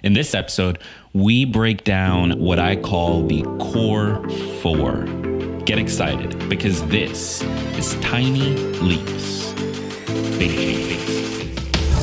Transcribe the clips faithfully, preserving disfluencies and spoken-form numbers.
In this episode, we break down what I call the core four. Get excited because this is Tiny Leaps, Big Changes.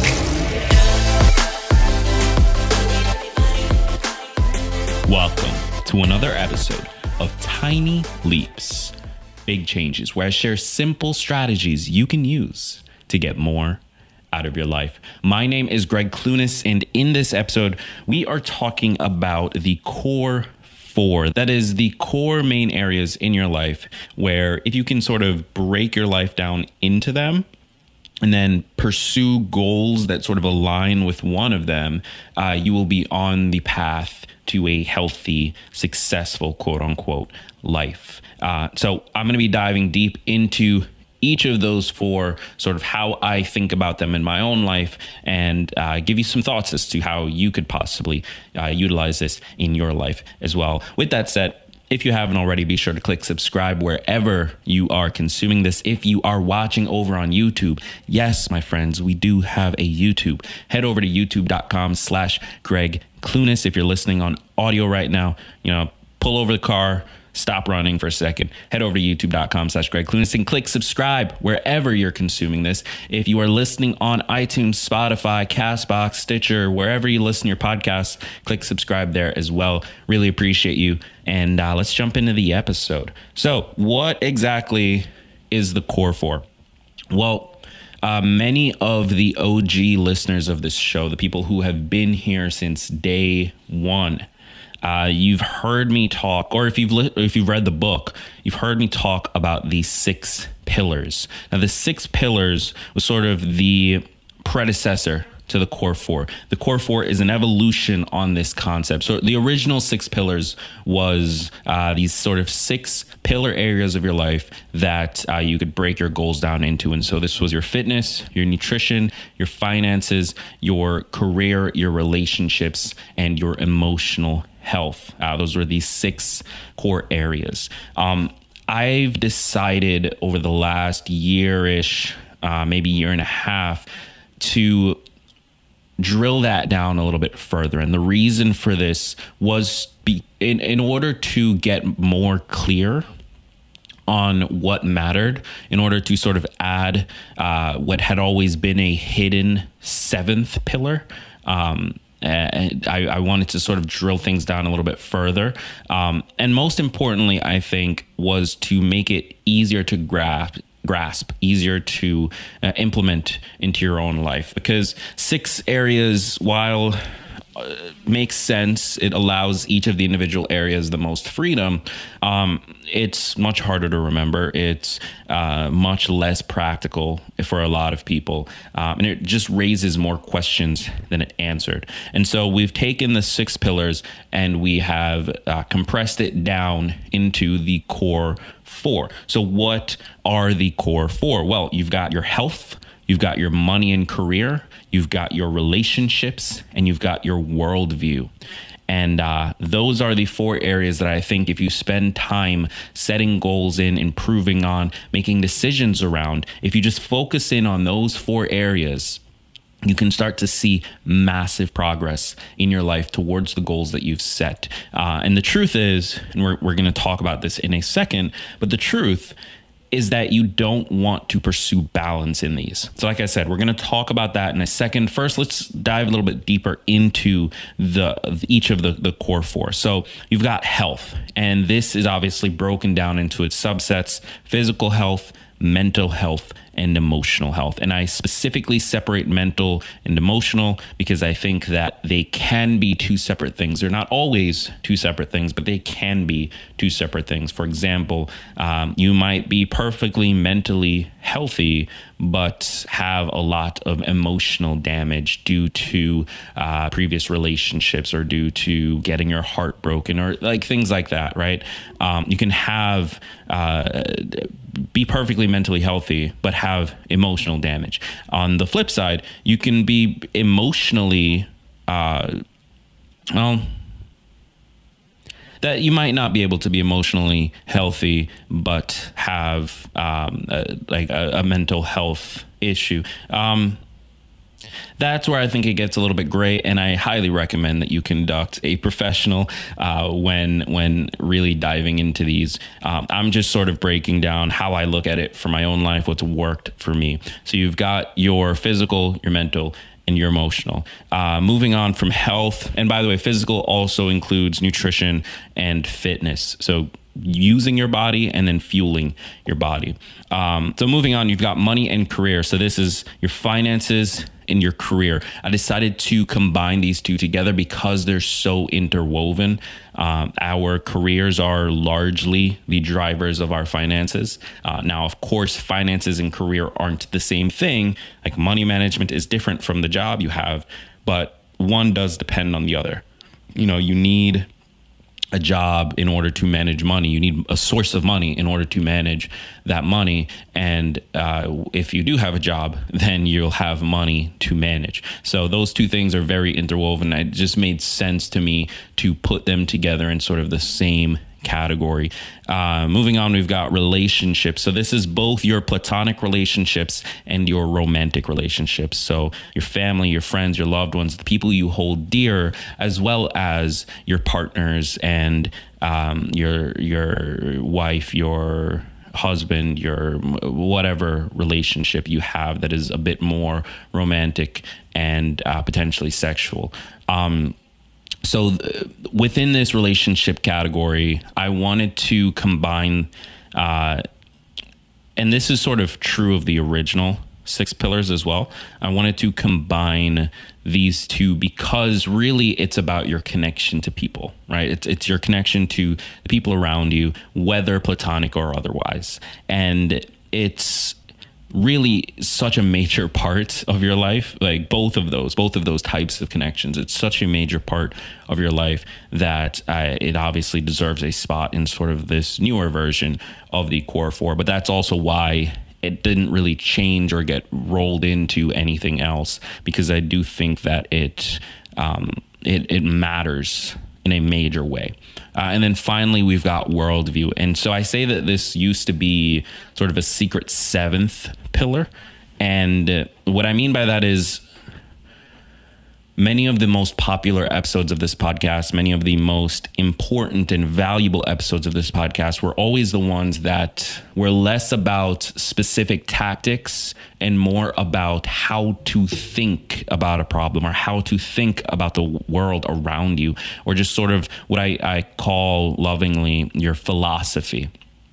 Welcome to another episode of Tiny Leaps, Big Changes, where I share simple strategies you can use to get more out of your life. My name is Greg Clunis, and in this episode, we are talking about the core four. That is the core main areas in your life where if you can sort of break your life down into them and then pursue goals that sort of align with one of them, uh, you will be on the path to a healthy, successful, quote unquote, life. Uh, so I'm going to be diving deep into each of those four, sort of how I think about them in my own life, and uh, give you some thoughts as to how you could possibly uh, utilize this in your life as well. With that said, if you haven't already, be sure to click subscribe wherever you are consuming this. If you are watching over on YouTube, yes, my friends, we do have a YouTube. Head over to youtube.com slash Greg Clunis. If you're listening on audio right now, you know, pull over the car, stop running for a second, head over to youtube.com slash Greg Clunis and click subscribe wherever you're consuming this. If you are listening on iTunes, Spotify, CastBox, Stitcher, wherever you listen to your podcasts, click subscribe there as well. Really appreciate you. And uh, let's jump into the episode. So what exactly is the core four? Well, uh, many of the O G listeners of this show, the people who have been here since day one, Uh, you've heard me talk, or if you've li- if you've read the book, you've heard me talk about the six pillars. Now, the six pillars was sort of the predecessor to the core four. The core four is an evolution on this concept. So the original six pillars was uh, these sort of six pillar areas of your life that uh, you could break your goals down into. And so this was your fitness, your nutrition, your finances, your career, your relationships, and your emotional health. Uh, those were these six core areas. Um, I've decided over the last year-ish, uh, maybe year and a half, to drill that down a little bit further. And the reason for this was be, in, in order to get more clear on what mattered, in order to sort of add uh, what had always been a hidden seventh pillar. Um, And I, I wanted to sort of drill things down a little bit further. Um, and most importantly, I think, was to make it easier to grasp, grasp easier to uh, implement into your own life. Because six areas, while uh, makes sense, it allows each of the individual areas the most freedom. Um, it's much harder to remember. It's uh, much less practical for a lot of people. Um, and it just raises more questions than it answered. And so we've taken the six pillars and we have uh, compressed it down into the core four. So what are the core four? Well, you've got your health, you've got your money and career, you've got your relationships, and you've got your worldview. And uh, those are the four areas that I think if you spend time setting goals in, improving on, making decisions around, if you just focus in on those four areas, you can start to see massive progress in your life towards the goals that you've set. Uh, and the truth is, and we're, we're going to talk about this in a second, but the truth is that you don't want to pursue balance in these. So like I said, we're going to talk about that in a second. First, let's dive a little bit deeper into the each of the, the core four. So you've got health, and this is obviously broken down into its subsets: physical health, mental health, and emotional health. And I specifically separate mental and emotional because I think that they can be two separate things. They're not always two separate things, but they can be two separate things. For example, um, you might be perfectly mentally healthy, but have a lot of emotional damage due to uh, previous relationships or due to getting your heart broken or like things like that, right? Um, you can have uh, be perfectly mentally healthy, but have emotional damage. On the flip side, you can be emotionally, uh, well, that you might not be able to be emotionally healthy, but have um, a, like a, a mental health issue. Um, That's where I think it gets a little bit gray, and I highly recommend that you conduct a professional uh, when when really diving into these. Um, I'm just sort of breaking down how I look at it for my own life, what's worked for me. So you've got your physical, your mental, and your emotional. Uh, moving on from health, and by the way, physical also includes nutrition and fitness. So using your body and then fueling your body. Um, so moving on, you've got money and career. So this is your finances and your career. I decided to combine these two together because they're so interwoven. Um, our careers are largely the drivers of our finances. Uh, now, of course, finances and career aren't the same thing. Like money management is different from the job you have, but one does depend on the other. You know, you need a job in order to manage money. You need a source of money in order to manage that money. And uh, if you do have a job, then you'll have money to manage. So those two things are very interwoven. It just made sense to me to put them together in sort of the same category. Uh, moving on, we've got relationships. So this is both your platonic relationships and your romantic relationships. So your family, your friends, your loved ones, the people you hold dear, as well as your partners and um, your your wife, your husband, your whatever relationship you have that is a bit more romantic and uh, potentially sexual. Um, So th- within this relationship category, I wanted to combine, uh, and this is sort of true of the original six pillars as well. I wanted to combine these two because really it's about your connection to people, right? It's, it's your connection to the people around you, whether platonic or otherwise. And it's really such a major part of your life, like both of those, both of those types of connections. It's such a major part of your life that uh, it obviously deserves a spot in sort of this newer version of the core four. But that's also why it didn't really change or get rolled into anything else, because I do think that it um, it, it matters in a major way. Uh, and then finally, we've got worldview. And so I say that this used to be sort of a secret seventh pillar. And uh, what I mean by that is many of the most popular episodes of this podcast, many of the most important and valuable episodes of this podcast were always the ones that were less about specific tactics and more about how to think about a problem or how to think about the world around you, or just sort of what I, I call lovingly your philosophy.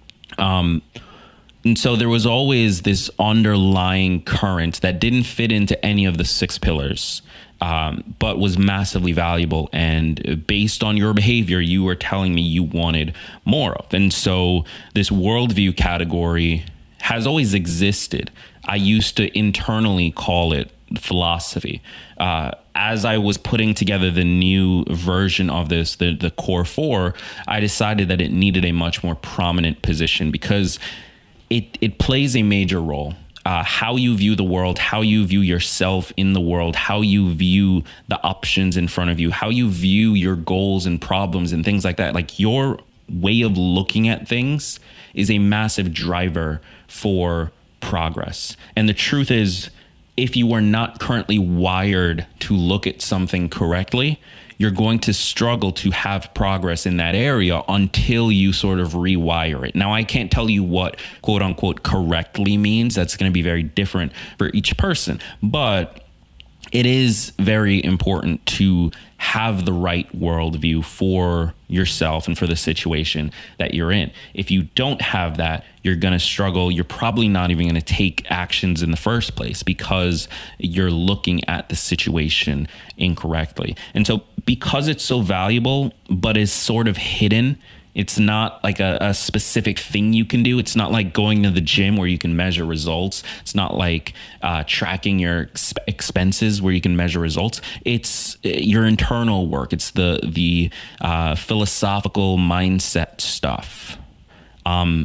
Um, And so there was always this underlying current that didn't fit into any of the six pillars, um, but was massively valuable. And based on your behavior, you were telling me you wanted more of. And so this worldview category has always existed. I used to internally call it philosophy. Uh, as I was putting together the new version of this, the, the core four, I decided that it needed a much more prominent position because It it plays a major role. Uh, how you view the world, how you view yourself in the world, how you view the options in front of you, how you view your goals and problems and things like that. Like your way of looking at things is a massive driver for progress. And the truth is, if you are not currently wired to look at something correctly, you're going to struggle to have progress in that area until you sort of rewire it. Now, I can't tell you what quote unquote correctly means. That's going to be very different for each person, but it is very important to have the right worldview for yourself and for the situation that you're in. If you don't have that, you're going to struggle. You're probably not even going to take actions in the first place because you're looking at the situation incorrectly. And so because it's so valuable, but is sort of hidden, it's not like a, a specific thing you can do. It's not like going to the gym where you can measure results. It's not like uh, tracking your ex- expenses where you can measure results. It's your internal work. It's the the uh, philosophical mindset stuff. Um,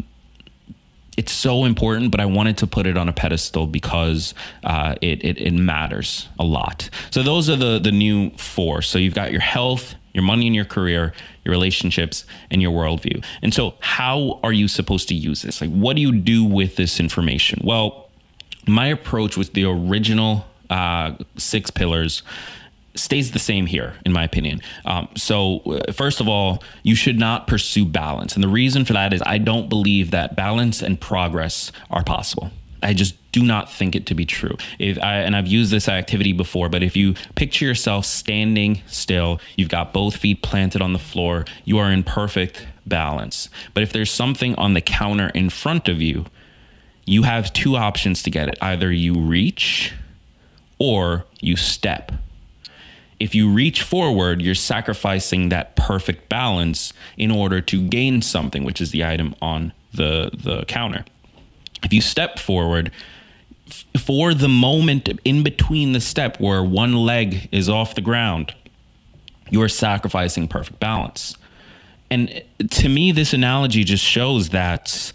it's so important, but I wanted to put it on a pedestal because uh, it, it it matters a lot. So those are the the new four. So you've got your health, your money and your career, your relationships, and your worldview. And so how are you supposed to use this? Like, what do you do with this information? Well, my approach with the original uh, six pillars stays the same here, in my opinion. Um, so uh, first of all, you should not pursue balance. And the reason for that is I don't believe that balance and progress are possible. I just do not think it to be true. If I, and I've used this activity before, but if you picture yourself standing still, you've got both feet planted on the floor, you are in perfect balance. But if there's something on the counter in front of you, you have two options to get it. Either you reach or you step. If you reach forward, you're sacrificing that perfect balance in order to gain something, which is the item on the, the counter. If you step forward, f- for the moment in between the step where one leg is off the ground, you are sacrificing perfect balance. And to me, this analogy just shows that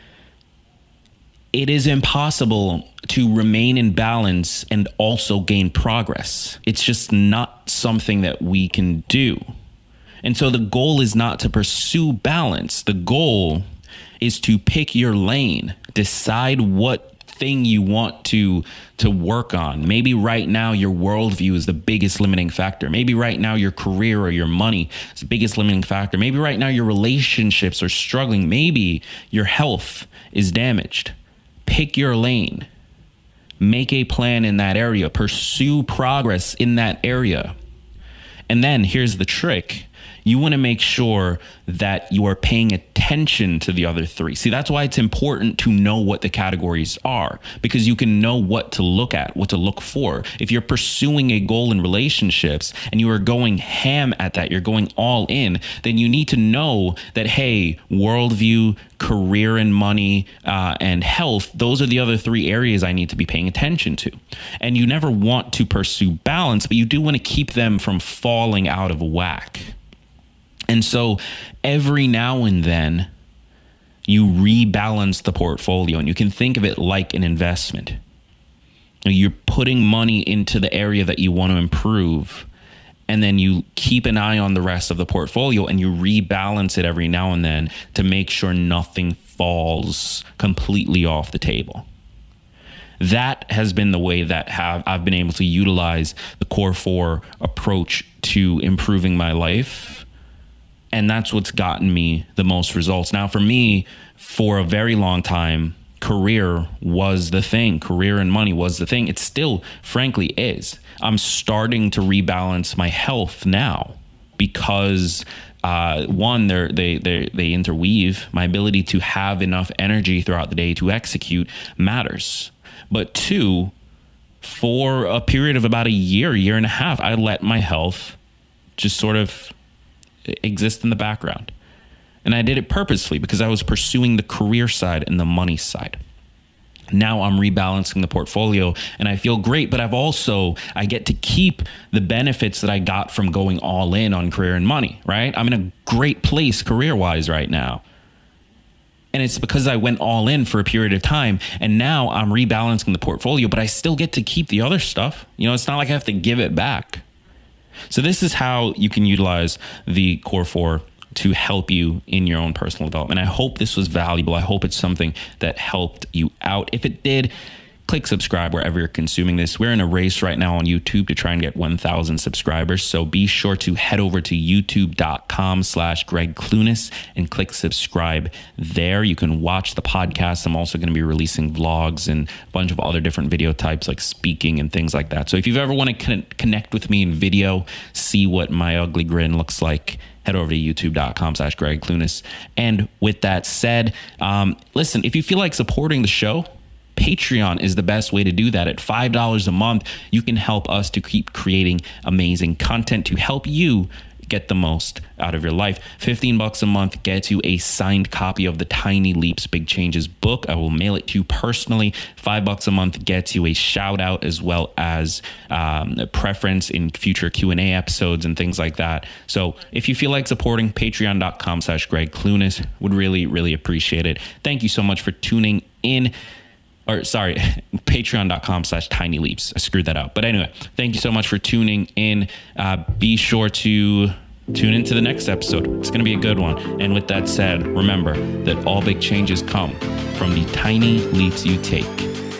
it is impossible to remain in balance and also gain progress. It's just not something that we can do. And so the goal is not to pursue balance. The goal is to pick your lane, decide what thing you want to to work on. Maybe right now your worldview is the biggest limiting factor. Maybe right now your career or your money is the biggest limiting factor. Maybe right now your relationships are struggling. Maybe your health is damaged. Pick your lane. Make a plan in that area. Pursue progress in that area. And then here's the trick. You want to make sure that you are paying attention to the other three. See, that's why it's important to know what the categories are, because you can know what to look at, what to look for. If you're pursuing a goal in relationships and you are going ham at that, you're going all in, then you need to know that, hey, worldview, career and money, uh, and health, those are the other three areas I need to be paying attention to. And you never want to pursue balance, but you do want to keep them from falling out of whack. And so every now and then you rebalance the portfolio, and you can think of it like an investment. You're putting money into the area that you want to improve, and then you keep an eye on the rest of the portfolio and you rebalance it every now and then to make sure nothing falls completely off the table. That has been the way that have I've been able to utilize the Core Four approach to improving my life. And that's what's gotten me the most results. Now, for me, for a very long time, career was the thing. Career and money was the thing. It still, frankly, is. I'm starting to rebalance my health now because, uh, one, they're, they they they interweave. My ability to have enough energy throughout the day to execute matters. But two, for a period of about a year, year and a half, I let my health just sort of exist in the background. And I did it purposely because I was pursuing the career side and the money side. Now I'm rebalancing the portfolio and I feel great, but I've also, I get to keep the benefits that I got from going all in on career and money, right? I'm in a great place career-wise right now. And it's because I went all in for a period of time, and now I'm rebalancing the portfolio, but I still get to keep the other stuff. You know, it's not like I have to give it back. So this is how you can utilize the Core Four to help you in your own personal development. I hope this was valuable. I hope it's something that helped you out. If it did, click subscribe wherever you're consuming this. We're in a race right now on YouTube to try and get one thousand subscribers. So be sure to head over to youtube.com slash Greg Clunis and click subscribe there. You can watch the podcast. I'm also going to be releasing vlogs and a bunch of other different video types like speaking and things like that. So if you've ever want to con- connect with me in video, see what my ugly grin looks like, head over to youtube.com slash Greg Clunis. And with that said, um, listen, if you feel like supporting the show, Patreon is the best way to do that. At five dollars a month, you can help us to keep creating amazing content to help you get the most out of your life. fifteen bucks a month gets you a signed copy of the Tiny Leaps Big Changes book. I will mail it to you personally. Five bucks a month gets you a shout out as well as um, a preference in future Q and A episodes and things like that. So if you feel like supporting, patreon.com slash Greg Clunis, would really, really appreciate it. Thank you so much for tuning in. Or sorry, patreon.com slash tiny leaps. I screwed that up. But anyway, thank you so much for tuning in. Uh, be sure to tune into the next episode. It's going to be a good one. And with that said, remember that all big changes come from the tiny leaps you take